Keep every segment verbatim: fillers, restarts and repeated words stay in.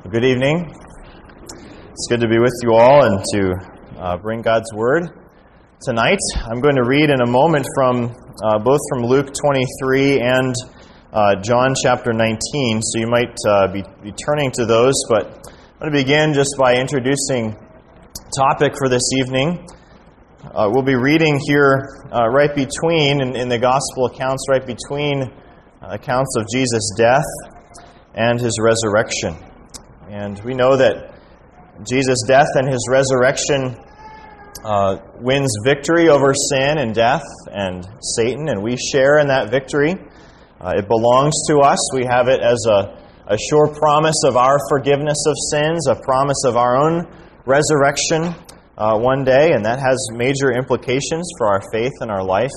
Good evening. It's good to be with you all and to uh, bring God's Word tonight. I'm going to read in a moment from uh, both from Luke twenty-three and uh, John chapter nineteen, so you might uh, be, be turning to those, but I'm going to begin just by introducing the topic for this evening. Uh, we'll be reading here uh, right between, in, in the Gospel accounts, right between uh, accounts of Jesus' death and His resurrection. And we know that Jesus' death and His resurrection uh, wins victory over sin and death and Satan, and we share in that victory. Uh, it belongs to us. We have it as a, a sure promise of our forgiveness of sins, a promise of our own resurrection uh, one day, and that has major implications for our faith and our life.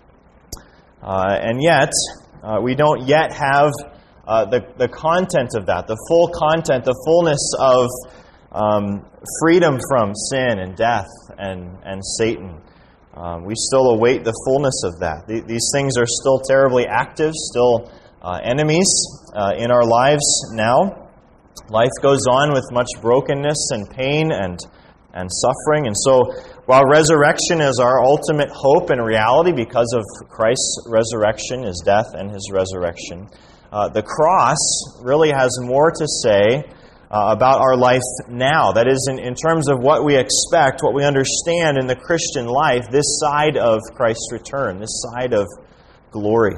Uh, and yet, uh, we don't yet have Uh, the, the content of that, the full content, the fullness of um, freedom from sin and death and, and Satan. Um, we still await the fullness of that. The, these things are still terribly active, still uh, enemies uh, in our lives now. Life goes on with much brokenness and pain and, and suffering. And so while resurrection is our ultimate hope and reality because of Christ's resurrection, His death and His resurrection, Uh, the cross really has more to say uh, about our life now. That is, in, in terms of what we expect, what we understand in the Christian life, this side of Christ's return, this side of glory.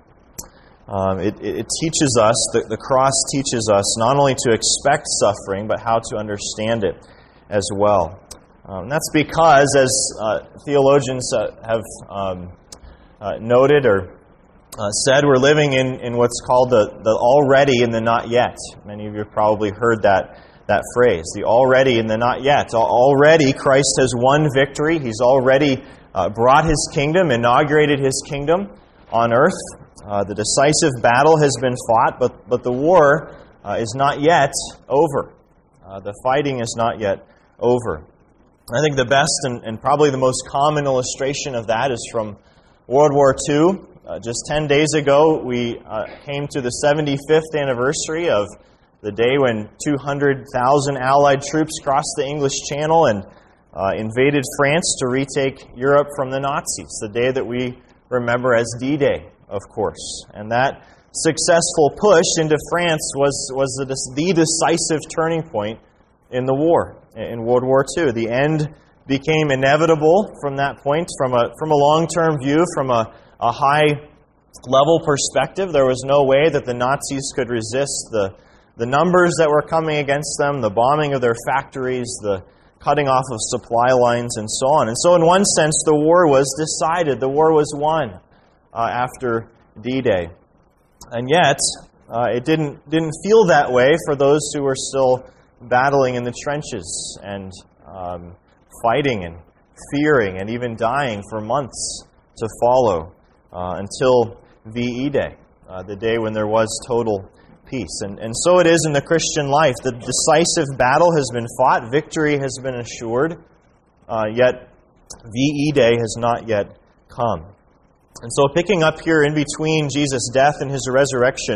Um, it, it, it teaches us, the, the cross teaches us not only to expect suffering, but how to understand it as well. Um, that's because, as uh, theologians uh, have um, uh, noted or Uh, said, we're living in, in what's called the, the already and the not yet. Many of you have probably heard that, that phrase, the already and the not yet. Already Christ has won victory. He's already uh, brought His kingdom, inaugurated His kingdom on earth. Uh, the decisive battle has been fought, but, but the war uh, is not yet over. Uh, the fighting is not yet over. I think the best and, and probably the most common illustration of that is from World War Two. Uh, just ten days ago, we uh, came to the seventy-fifth anniversary of the day when two hundred thousand Allied troops crossed the English Channel and uh, invaded France to retake Europe from the Nazis, the day that we remember as D-Day, of course. And that successful push into France was, was the, the decisive turning point in the war, in World War Two. The end became inevitable from that point, from a, from a long-term view, from a a high-level perspective. There was no way that the Nazis could resist the, the numbers that were coming against them, the bombing of their factories, the cutting off of supply lines, and so on. And so in one sense, the war was decided. The war was won uh, after D-Day. And yet, uh, it didn't, didn't feel that way for those who were still battling in the trenches and um, fighting and fearing and even dying for months to follow. Uh, until V E Day, uh, the day when there was total peace. And, and so it is in the Christian life. The decisive battle has been fought, victory has been assured, uh, yet V E Day has not yet come. And so picking up here in between Jesus' death and His resurrection,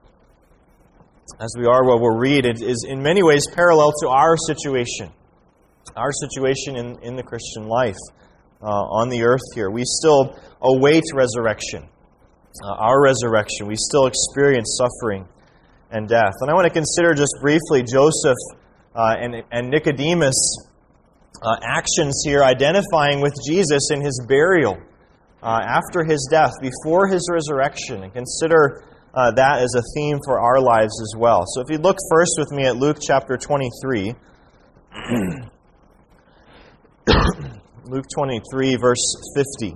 as we are what we'll read, it is in many ways parallel to our situation, our situation in, in the Christian life. Uh, on the earth here. We still await resurrection, uh, our resurrection. We still experience suffering and death. And I want to consider just briefly Joseph uh, and, and Nicodemus' uh, actions here, identifying with Jesus in His burial uh, after His death, before His resurrection, and consider uh, that as a theme for our lives as well. So if you look first with me at Luke chapter twenty-three, Luke twenty-three, verse fifty.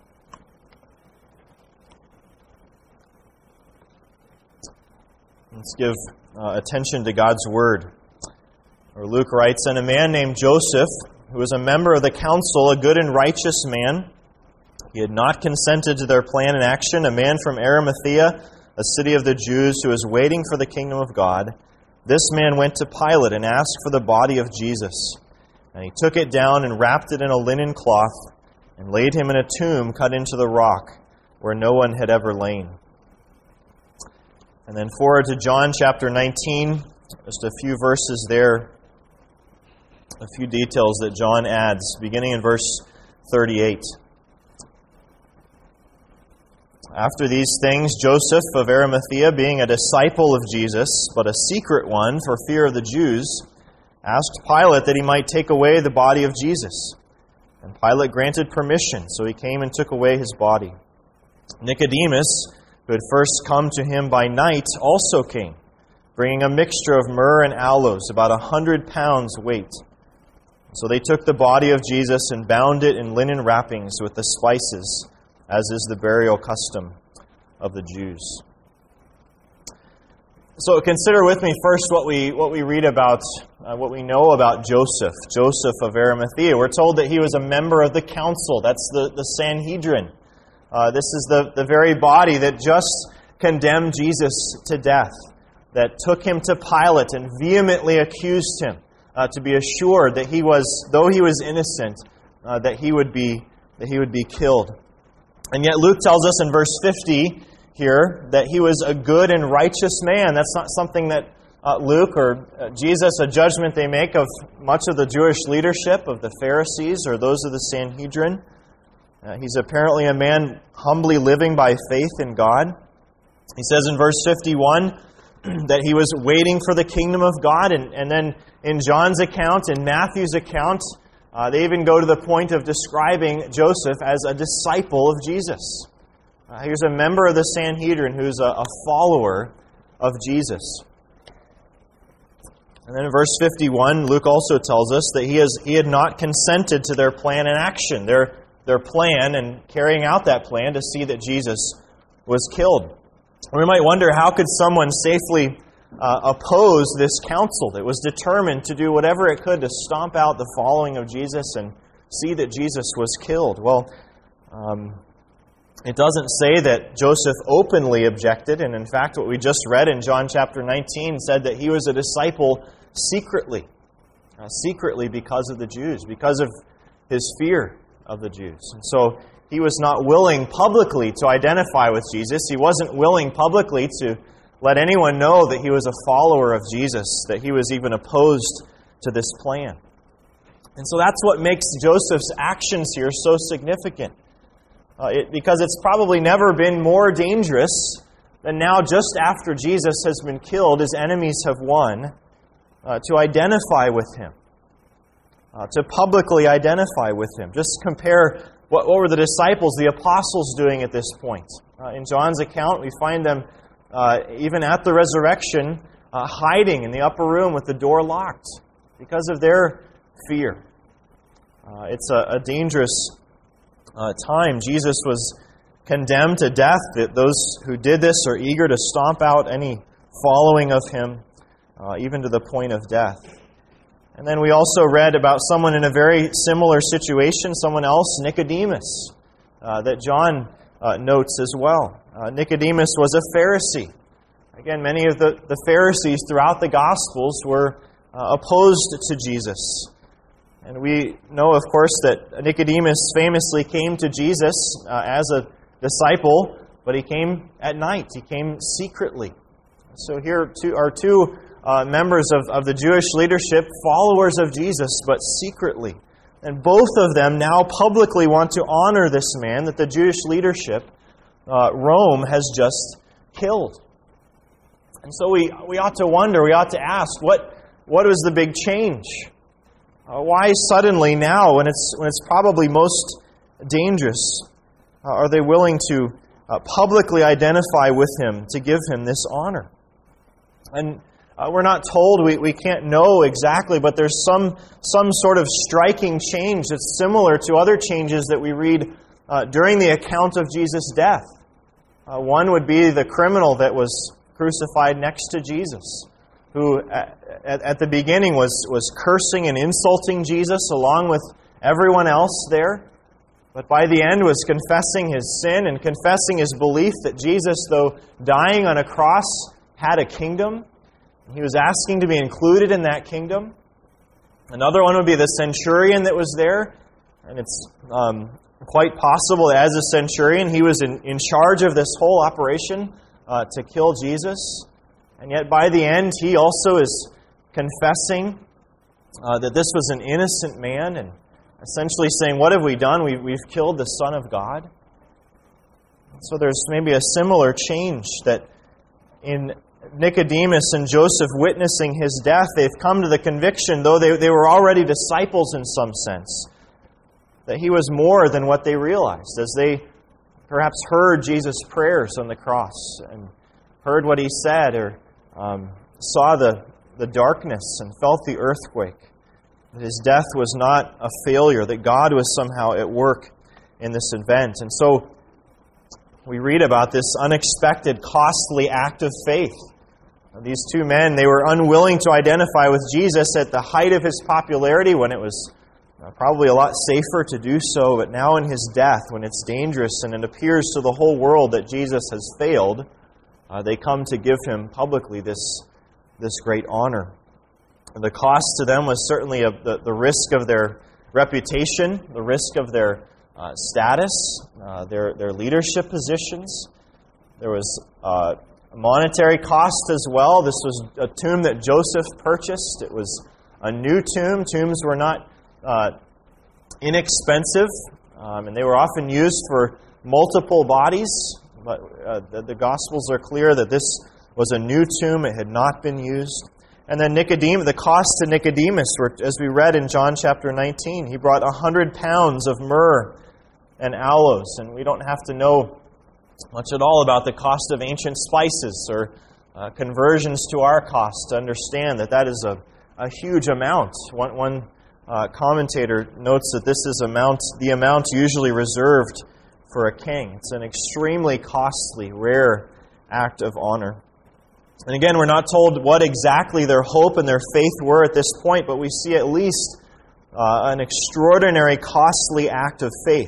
Let's give uh, attention to God's Word. Or Luke writes, "And a man named Joseph, who was a member of the council, a good and righteous man, he had not consented to their plan and action, a man from Arimathea, a city of the Jews, who was waiting for the kingdom of God. This man went to Pilate and asked for the body of Jesus. And he took it down and wrapped it in a linen cloth and laid him in a tomb cut into the rock where no one had ever lain." And then forward to John chapter nineteen, Just a few verses there, a few details that John adds, beginning in verse thirty-eight. After these things, Joseph of Arimathea, being a disciple of Jesus, but a secret one for fear of the Jews, asked Pilate that he might take away the body of Jesus. And Pilate granted permission, so he came and took away his body. Nicodemus, who had first come to him by night, also came, bringing a mixture of myrrh and aloes, about a hundred pounds weight. So they took the body of Jesus and bound it in linen wrappings with the spices, as is the burial custom of the Jews. So consider with me first what we what we read about, uh, what we know about Joseph, Joseph of Arimathea. We're told that he was a member of the council. That's the, the Sanhedrin. Uh, this is the, the very body that just condemned Jesus to death, that took him to Pilate and vehemently accused him uh, to be assured that he was, though he was innocent, uh, that he would be that he would be killed. And yet Luke tells us in verse fifty here that he was a good and righteous man. That's not something that uh, Luke or uh, Jesus, a judgment they make of much of the Jewish leadership, of the Pharisees or those of the Sanhedrin. Uh, he's apparently a man humbly living by faith in God. He says in verse fifty-one that he was waiting for the kingdom of God. And, and then in John's account, in Matthew's account, Uh, they even go to the point of describing Joseph as a disciple of Jesus. Uh, here's a member of the Sanhedrin who's a, a follower of Jesus. And then in verse fifty-one, Luke also tells us that he has he had not consented to their plan and action, their, their plan and carrying out that plan to see that Jesus was killed. And we might wonder, how could someone safely Uh, oppose this council that was determined to do whatever it could to stomp out the following of Jesus and see that Jesus was killed? Well, um, it doesn't say that Joseph openly objected, and in fact what we just read in John chapter nineteen said that he was a disciple secretly, uh, secretly because of the Jews, because of his fear of the Jews. And so he was not willing publicly to identify with Jesus. He wasn't willing publicly to let anyone know that he was a follower of Jesus, that he was even opposed to this plan. And so that's what makes Joseph's actions here so significant. Uh, it, because it's probably never been more dangerous than now, just after Jesus has been killed, his enemies have won, uh, to identify with him, uh, to publicly identify with him. Just compare what, what were the disciples, the apostles, doing at this point. Uh, in John's account, we find them Uh, even at the resurrection, uh, hiding in the upper room with the door locked because of their fear. Uh, it's a, a dangerous uh, time. Jesus was condemned to death. That those who did this are eager to stomp out any following of him, uh, even to the point of death. And then we also read about someone in a very similar situation, someone else, Nicodemus, uh, that John uh, notes as well. Uh, Nicodemus was a Pharisee. Again, many of the, the Pharisees throughout the Gospels were uh, opposed to Jesus. And we know, of course, that Nicodemus famously came to Jesus uh, as a disciple, but he came at night. He came secretly. So here two, are two uh, members of, of the Jewish leadership, followers of Jesus, but secretly. And both of them now publicly want to honor this man that the Jewish leadership, Uh, Rome, has just killed. And so we, we ought to wonder, we ought to ask, what, what was the big change? Uh, why suddenly now, when it's, when it's probably most dangerous, uh, are they willing to uh, publicly identify with him, to give him this honor? And uh, we're not told, we, we can't know exactly, but there's some, some sort of striking change that's similar to other changes that we read uh, during the account of Jesus' death. Uh, one would be the criminal that was crucified next to Jesus, who at, at the beginning was, was cursing and insulting Jesus along with everyone else there, but by the end was confessing his sin and confessing his belief that Jesus, though dying on a cross, had a kingdom. He was asking to be included in that kingdom. Another one would be the centurion that was there, and it's um, quite possible that as a centurion he was in, in charge of this whole operation uh, to kill Jesus. And yet by the end, he also is confessing uh, that this was an innocent man and essentially saying, what have we done? We, we've killed the Son of God. So there's maybe a similar change that in Nicodemus and Joseph witnessing his death, they've come to the conviction, though they, they were already disciples in some sense, that he was more than what they realized as they perhaps heard Jesus' prayers on the cross and heard what he said or um, saw the, the darkness and felt the earthquake. That his death was not a failure, that God was somehow at work in this event. And so we read about this unexpected, costly act of faith. These two men, they were unwilling to identify with Jesus at the height of his popularity when it was probably a lot safer to do so, but now in his death, when it's dangerous and it appears to the whole world that Jesus has failed, uh, they come to give him publicly this, this great honor. The cost to them was certainly a, the, the risk of their reputation, the risk of their uh, status, uh, their, their leadership positions. There was uh, a monetary cost as well. This was a tomb that Joseph purchased. It was a new tomb. Tombs were not uh, inexpensive, um, and they were often used for multiple bodies. But uh, the, the Gospels are clear that this was a new tomb. It had not been used. And then Nicodemus, the cost to Nicodemus, were, as we read in John chapter nineteen, he brought a hundred pounds of myrrh and aloes. And we don't have to know much at all about the cost of ancient spices or uh, conversions to our cost to understand that that is a, a huge amount. One, one uh, commentator notes that this is amount the amount usually reserved for a king. It's an extremely costly, rare act of honor. And again, we're not told what exactly their hope and their faith were at this point, but we see at least uh, an extraordinary, costly act of faith.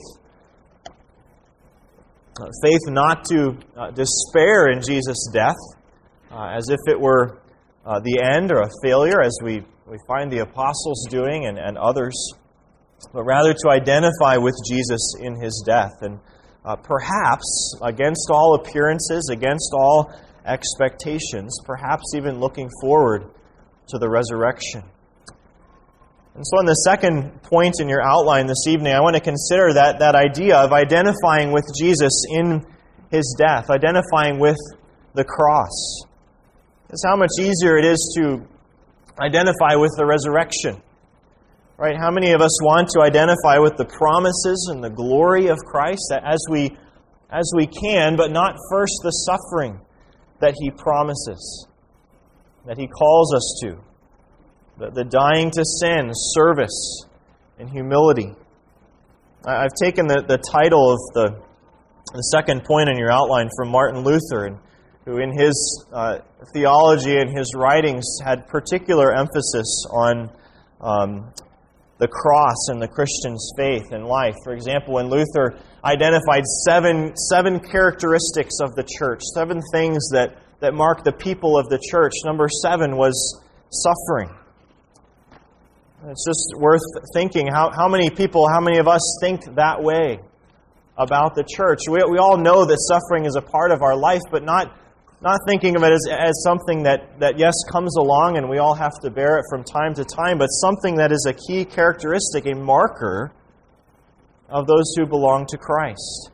Uh, faith not to uh, despair in Jesus' death, uh, as if it were uh, the end or a failure, as we, we find the apostles doing and, and others, but rather to identify with Jesus in his death. And uh, perhaps, against all appearances, against all expectations, perhaps even looking forward to the resurrection. And so on the second point in your outline this evening, I want to consider that, that idea of identifying with Jesus in his death, identifying with the cross. It's how much easier it is to identify with the resurrection. Right? How many of us want to identify with the promises and the glory of Christ as we, as we can, but not first the suffering that he promises, that he calls us to, the, the dying to sin, service, and humility. I've taken the, the title of the, the second point in your outline from Martin Luther, and who in his uh, theology and his writings had particular emphasis on um, the cross and the Christian's faith and life. For example, when Luther identified seven, seven characteristics of the church, seven things that, that mark the people of the church, number seven was suffering. It's just worth thinking how, how many people, how many of us think that way about the church. We, we all know that suffering is a part of our life, but not Not thinking of it as, as something that, that, yes, comes along and we all have to bear it from time to time, but something that is a key characteristic, a marker of those who belong to Christ.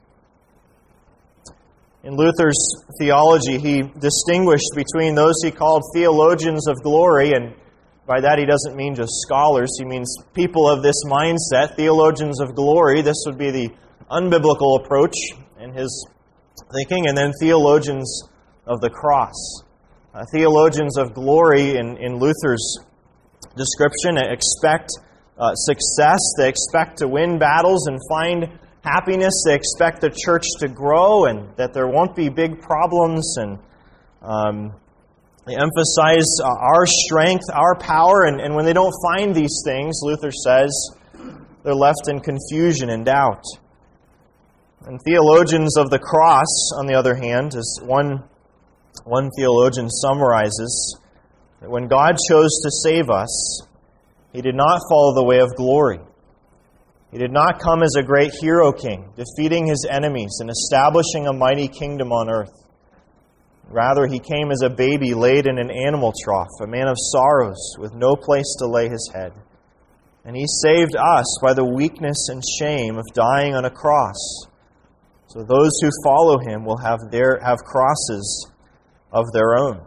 In Luther's theology, he distinguished between those he called theologians of glory, and by that he doesn't mean just scholars, he means people of this mindset, theologians of glory. This would be the unbiblical approach in his thinking, and then theologians of the cross. Uh, theologians of glory in, in Luther's description expect uh, success, they expect to win battles and find happiness, they expect the church to grow and that there won't be big problems, and um, they emphasize uh, our strength, our power, and, and when they don't find these things, Luther says, they're left in confusion and doubt. And theologians of the cross, on the other hand, as one One theologian summarizes that when God chose to save us, He did not follow the way of glory. He did not come as a great hero king, defeating His enemies and establishing a mighty kingdom on earth. Rather, he came as a baby laid in an animal trough, a man of sorrows, with no place to lay his head. And he saved us by the weakness and shame of dying on a cross. So those who follow him will have their have crosses of their own.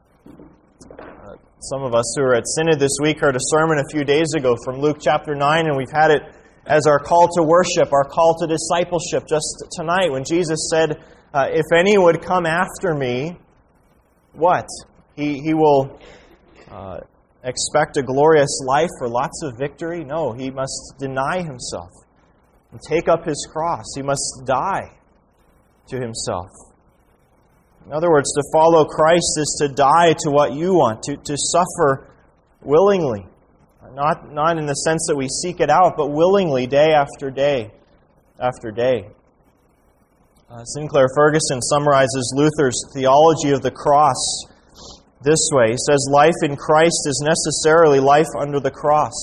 Uh, some of us who are at Synod this week heard a sermon a few days ago from Luke chapter nine, and we've had it as our call to worship, our call to discipleship just tonight when Jesus said, uh, if any would come after me, what? He, he will uh, expect a glorious life or lots of victory? No, he must deny himself and take up his cross. He must die to himself. In other words, to follow Christ is to die to what you want, to, to suffer willingly. Not, not in the sense that we seek it out, but willingly, day after day after day. Uh, Sinclair Ferguson summarizes Luther's theology of the cross this way. He says, life in Christ is necessarily life under the cross.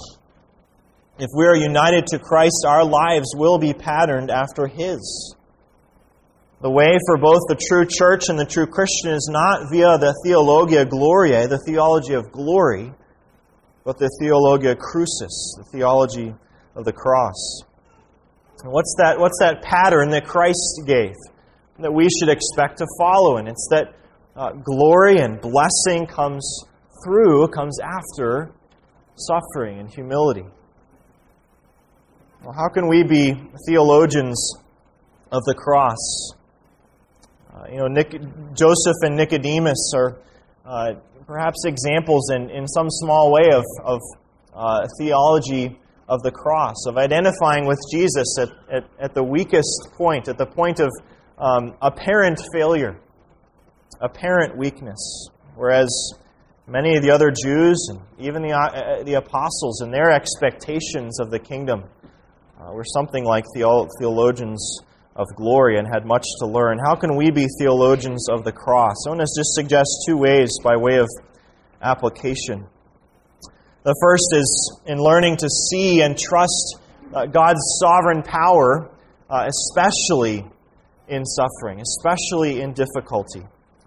If we are united to Christ, our lives will be patterned after His. The way for both the true church and the true Christian is not via the Theologia Gloriae, the theology of glory, but the Theologia Crucis, the theology of the cross. And what's that, what's that pattern that Christ gave that we should expect to follow? And it's that uh, glory and blessing comes through, comes after suffering and humility. Well, how can we be theologians of the cross? Uh, you know, Nic- Joseph and Nicodemus are uh, perhaps examples in, in some small way of, of uh, theology of the cross, of identifying with Jesus at, at, at the weakest point, at the point of um, apparent failure, apparent weakness. Whereas many of the other Jews and even the, uh, the apostles and their expectations of the kingdom uh, were something like theolo- theologians of glory and had much to learn. How can we be theologians of the cross? I want to just suggest two ways by way of application. The first is in learning to see and trust uh, God's sovereign power, uh, especially in suffering, especially in difficulty.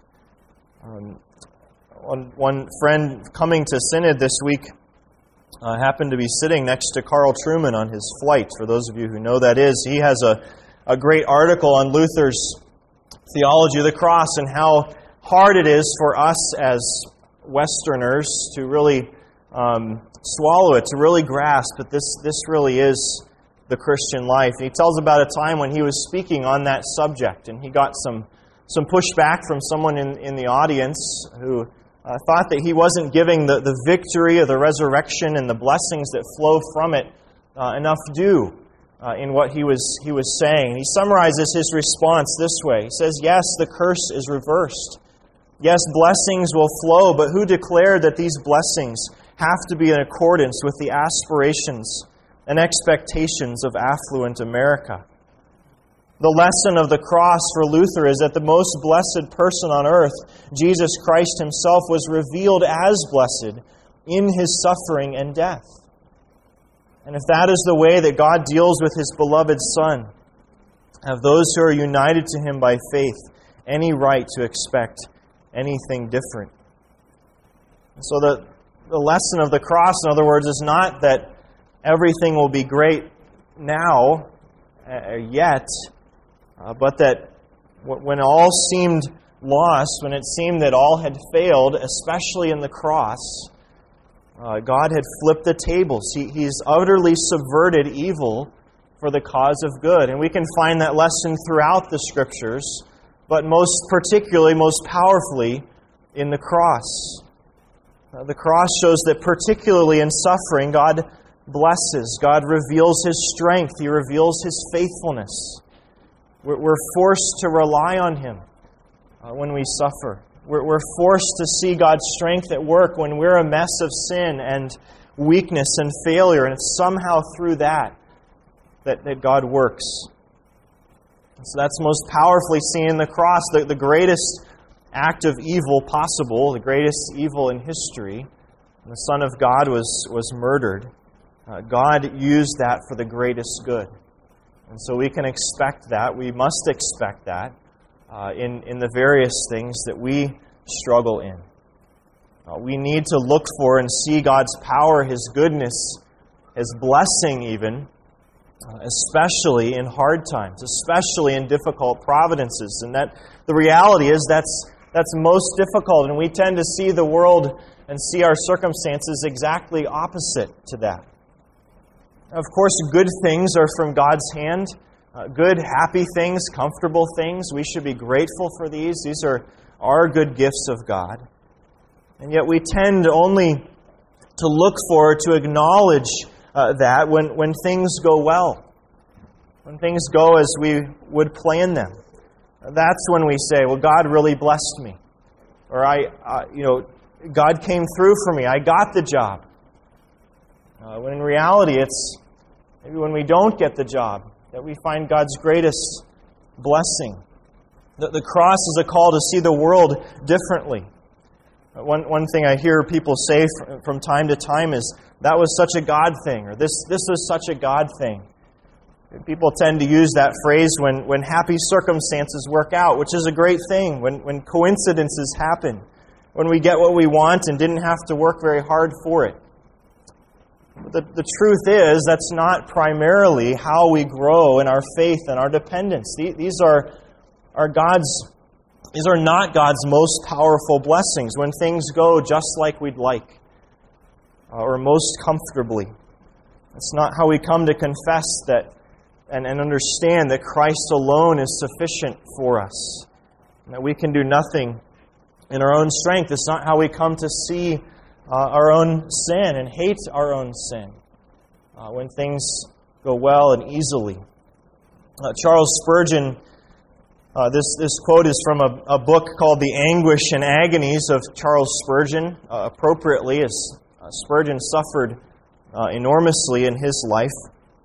Um, one, one friend coming to Synod this week uh, happened to be sitting next to Carl Trueman on his flight. For those of you who know that is, he has a a great article on Luther's theology of the cross and how hard it is for us as Westerners to really um, swallow it, to really grasp that this, this really is the Christian life. And he tells about a time when he was speaking on that subject, and he got some, some pushback from someone in, in the audience who uh, thought that he wasn't giving the, the victory of the resurrection and the blessings that flow from it uh, enough due. Uh, in what he was he was saying. He summarizes his response this way. He says, yes, the curse is reversed. Yes, blessings will flow, but who declared that these blessings have to be in accordance with the aspirations and expectations of affluent America? The lesson of the cross for Luther is that the most blessed person on earth, Jesus Christ himself, was revealed as blessed in his suffering and death. And if that is the way that God deals with His beloved Son, have those who are united to Him by faith any right to expect anything different? So the, the lesson of the cross, in other words, is not that everything will be great now, uh, yet, uh, but that w- when all seemed lost, when it seemed that all had failed, especially in the cross, Uh, God had flipped the tables. He, he's utterly subverted evil for the cause of good. And we can find that lesson throughout the Scriptures, but most particularly, most powerfully, in the cross. Uh, the cross shows that particularly in suffering, God blesses. God reveals His strength. He reveals His faithfulness. We're, we're forced to rely on Him uh, when we suffer. We're forced to see God's strength at work when we're a mess of sin and weakness and failure, and it's somehow through that that, that God works. So that's most powerfully seen in the cross, the, the greatest act of evil possible, the greatest evil in history. The Son of God was, was murdered. Uh, God used that for the greatest good. And so we can expect that. We must expect that. uh, in, in the various things that we struggle in. Uh, we need to look for and see God's power, His goodness, His blessing even, uh, especially in hard times, especially in difficult providences. And that the reality is that's that's most difficult, and we tend to see the world and see our circumstances exactly opposite to that. Of course, good things are from God's hand. Uh, good, happy things, comfortable things. We should be grateful for these. These are our good gifts of God. And yet we tend only to look for, to acknowledge uh, that when, when things go well. When things go as we would plan them. That's when we say, well, God really blessed me. Or, I, uh, you know, God came through for me. I got the job. Uh, when in reality, it's maybe when we don't get the job that we find God's greatest blessing. The, the cross is a call to see the world differently. One, one thing I hear people say from, from time to time is, that was such a God thing, or this, this was such a God thing. People tend to use that phrase when, when happy circumstances work out, which is a great thing, when, when coincidences happen, when we get what we want and didn't have to work very hard for it. The, the truth is, that's not primarily how we grow in our faith and our dependence. These are, are God's, these are not God's most powerful blessings when things go just like we'd like, uh, or most comfortably. It's not how we come to confess that and, and understand that Christ alone is sufficient for us, and that we can do nothing in our own strength. It's not how we come to see Uh, our own sin and hate our own sin uh, when things go well and easily. Uh, Charles Spurgeon, uh, this, this quote is from a, a book called The Anguish and Agonies of Charles Spurgeon, uh, appropriately, as uh, Spurgeon suffered uh, enormously in his life.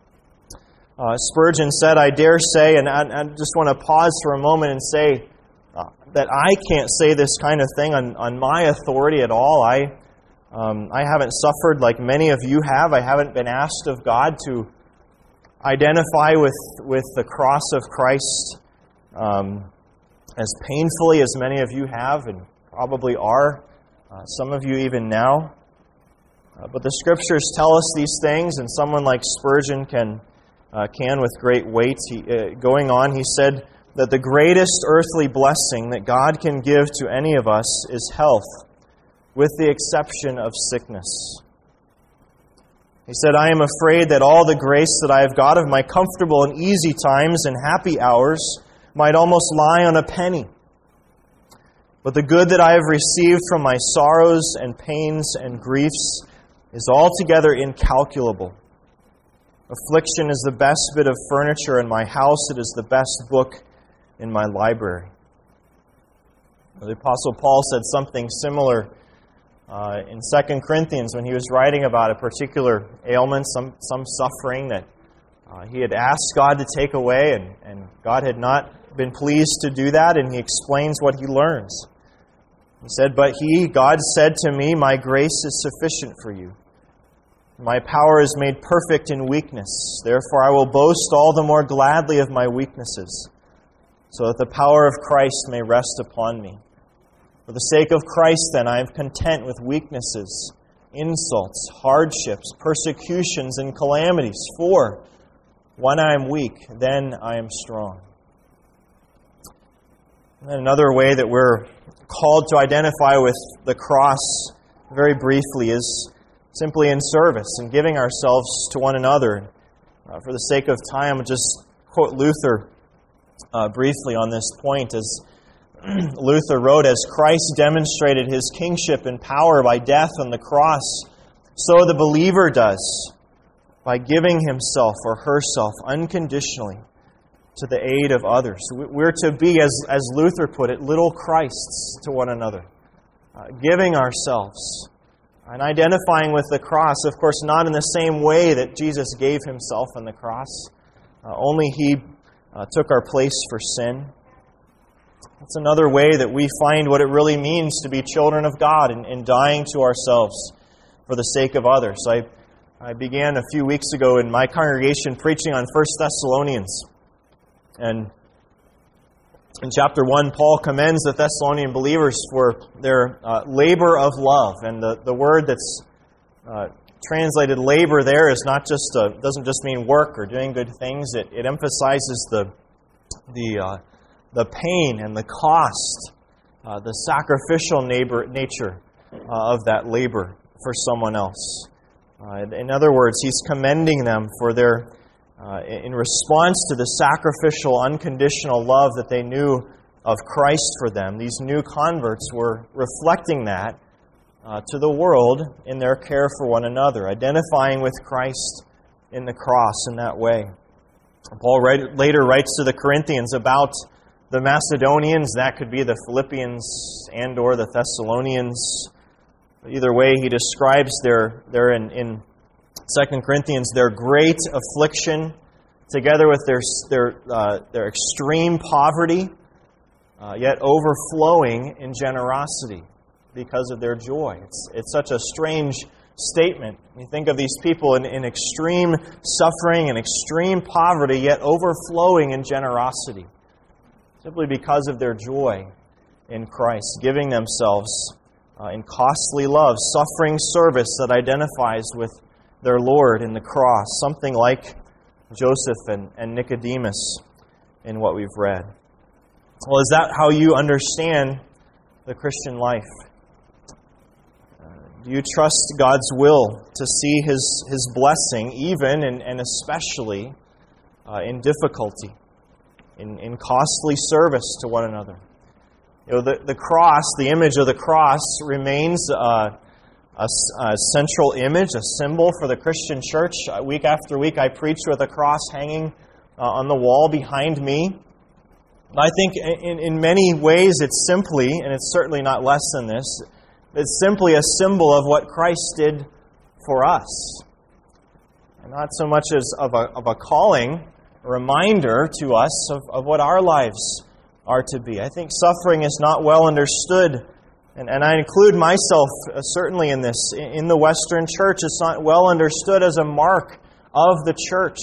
Uh, Spurgeon said, I dare say, and I, I just want to pause for a moment and say uh, that I can't say this kind of thing on, on my authority at all. I Um, I haven't suffered like many of you have. I haven't been asked of God to identify with, with the cross of Christ um, as painfully as many of you have and probably are, uh, some of you even now. Uh, but the Scriptures tell us these things, and someone like Spurgeon can, uh, can with great weight. He, uh, going on, he said that the greatest earthly blessing that God can give to any of us is health, with the exception of sickness. He said, I am afraid that all the grace that I have got of my comfortable and easy times and happy hours might almost lie on a penny. But the good that I have received from my sorrows and pains and griefs is altogether incalculable. Affliction is the best bit of furniture in my house. It is the best book in my library. The Apostle Paul said something similar Uh, in Second Corinthians, when he was writing about a particular ailment, some, some suffering that uh, he had asked God to take away, and, and God had not been pleased to do that, and he explains what he learns. He said, But he, God said to me, my grace is sufficient for you. My power is made perfect in weakness. Therefore I will boast all the more gladly of my weaknesses, so that the power of Christ may rest upon me. For the sake of Christ, then, I am content with weaknesses, insults, hardships, persecutions, and calamities. For when I am weak, then I am strong. And another way that we're called to identify with the cross, very briefly, is simply in service and giving ourselves to one another. Uh, for the sake of time, I'll just quote Luther uh, briefly on this point, as Luther wrote, as Christ demonstrated his kingship and power by death on the cross, so the believer does by giving himself or herself unconditionally to the aid of others. We're to be, as, as Luther put it, little Christs to one another, uh, giving ourselves and identifying with the cross, of course, not in the same way that Jesus gave himself on the cross. Uh, only he uh, took our place for sin. It's another way that we find what it really means to be children of God and, and dying to ourselves for the sake of others. I, I began a few weeks ago in my congregation preaching on First Thessalonians. And In chapter one, Paul commends the Thessalonian believers for their uh, labor of love. And the, the word that's uh, translated labor there is not just a, doesn't just mean work or doing good things. It, it emphasizes the the uh, the pain and the cost, uh, the sacrificial neighbor, nature uh, of that labor for someone else. Uh, in other words, he's commending them for their, uh, in response to the sacrificial, unconditional love that they knew of Christ for them. These new converts were reflecting that uh, to the world in their care for one another, identifying with Christ in the cross in that way. Paul write, later writes to the Corinthians about the Macedonians. That could be the Philippians and or the Thessalonians. Either way, he describes their, their in, in Second Corinthians, their great affliction, together with their their uh, their extreme poverty, uh, yet overflowing in generosity because of their joy. It's it's such a strange statement. You think of these people in, in extreme suffering and extreme poverty, yet overflowing in generosity, simply because of their joy in Christ, giving themselves Uh, in costly love, suffering service that identifies with their Lord in the cross, something like Joseph and, and Nicodemus in what we've read. Well, is that how you understand the Christian life? Uh, do you trust God's will to see His, his blessing, even and, and especially uh, in difficulty, in, in costly service to one another? You know, the, the cross, the image of the cross, remains uh, a, a central image, a symbol for the Christian church. Uh, week after week, I preach with a cross hanging uh, on the wall behind me. I think in, in many ways it's simply, and it's certainly not less than this, it's simply a symbol of what Christ did for us. And not so much as of a, of a calling, a reminder to us of, of what our lives are to be. I think suffering is not well understood, and, and I include myself uh, certainly in this. In the Western church, it's not well understood as a mark of the church.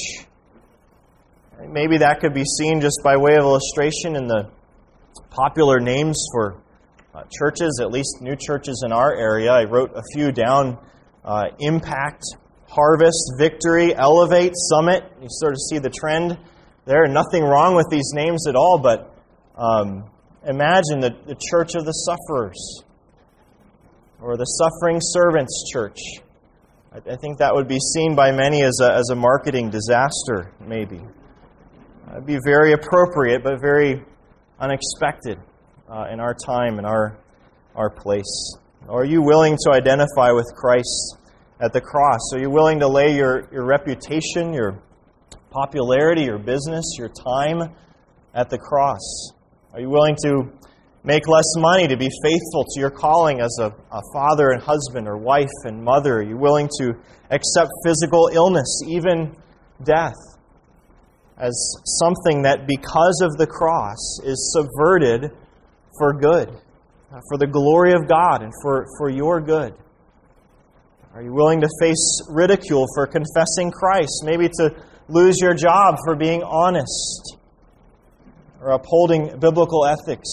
Maybe that could be seen just by way of illustration in the popular names for uh, churches, at least new churches in our area. I wrote a few down: uh, Impact, Harvest, Victory, Elevate, Summit. You sort of see the trend there. Nothing wrong with these names at all, but Um, imagine the, the Church of the Sufferers or the Suffering Servants Church. I, I think that would be seen by many as a, as a marketing disaster, maybe. It'd be very appropriate, but very unexpected uh, in our time, in our, our place. Or are you willing to identify with Christ at the cross? Are you willing to lay your, your reputation, your popularity, your business, your time at the cross? Are you willing to make less money to be faithful to your calling as a, a father and husband or wife and mother? Are you willing to accept physical illness, even death, as something that because of the cross is subverted for good, for the glory of God and for, for your good? Are you willing to face ridicule for confessing Christ, maybe to lose your job for being honest, or upholding biblical ethics?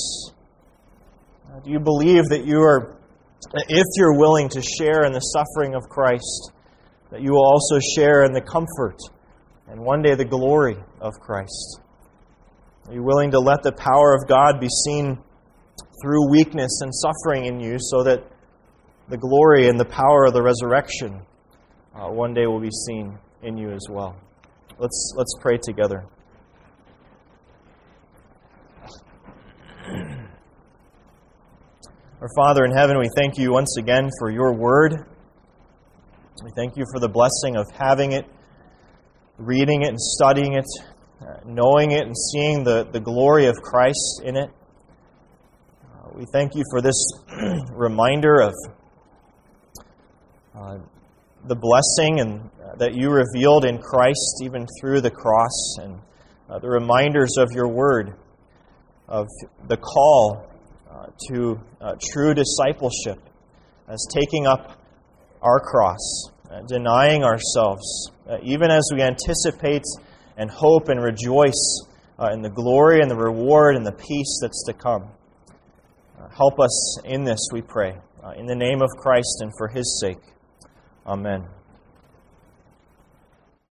Do you believe that you are, if you're willing to share in the suffering of Christ, that you will also share in the comfort and one day the glory of Christ? Are you willing to let the power of God be seen through weakness and suffering in you, so that the glory and the power of the resurrection uh, one day will be seen in you as well? Let's let's pray together. Our Father in heaven, we thank you once again for your word. We thank you for the blessing of having it, reading it and studying it, uh, knowing it and seeing the, the glory of Christ in it. Uh, we thank you for this reminder of uh, the blessing and uh, that you revealed in Christ even through the cross, and uh, the reminders of your word, of the call uh, to uh, true discipleship as taking up our cross, uh, denying ourselves, uh, even as we anticipate and hope and rejoice uh, in the glory and the reward and the peace that's to come. Uh, help us in this, we pray. Uh, in the name of Christ and for His sake. Amen.